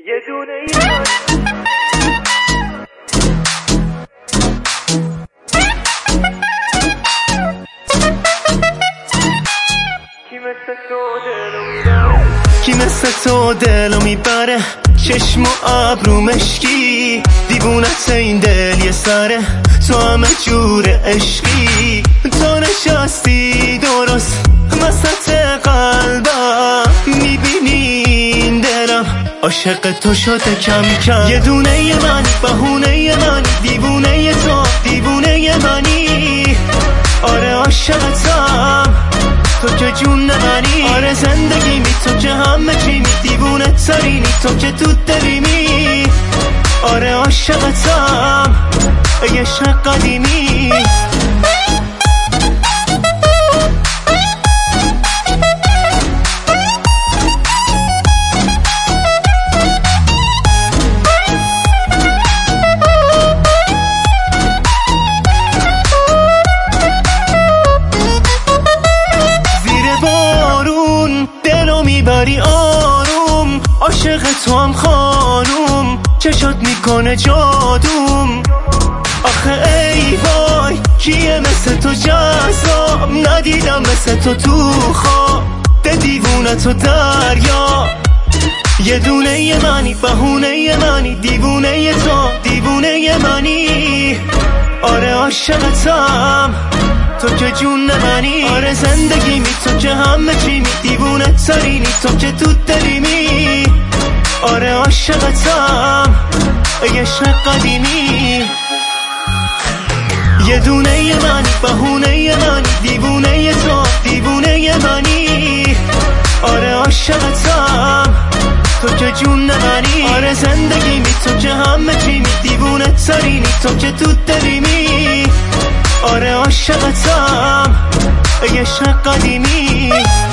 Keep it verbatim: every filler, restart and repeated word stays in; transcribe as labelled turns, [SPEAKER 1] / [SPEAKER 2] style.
[SPEAKER 1] یه دونه ایمان کی مثل تو دلو میبره چشم و ابرو مشکی دیوونت این دل یه سره تو همه جور عشقی تو نشستی درست وسط قلبم میبینی دلم عاشق تو شده کم کم یه دونه منی بهونه منی دیوونه تو دیوونه منی آره عاشقتم تو که جون منی آره زندگی می تو که همه چی می دیوونه ترینی تو که تو دلیمی آره عاشقتم ای عشق قدیمی میبری آروم عاشق تو هم خانوم چشات میکنه جادوم آخه ای وای کیه مثل تو جذاب ندیدم مثل تو تو خواب ده دیوونه تو دریا یه دونه ی منی بهونه ی منی دیوونه ی تو دیوونه ی منی آره عاشقتم تو که جون منی آره زندگی می تو که همه چی می دیوونه ترینی تو که تو دلیمی آره عاشقتم ای عشق قدیمی یه دونه ی منی بهونه ی منی دیوونه ی تو دیوونه ی منی آره عاشقتم تو که جون منی آره زندگی می تو که همه چی می دیوونه ترینی تو که تو دلیمی آره عاشقتم ای عشق قدیمی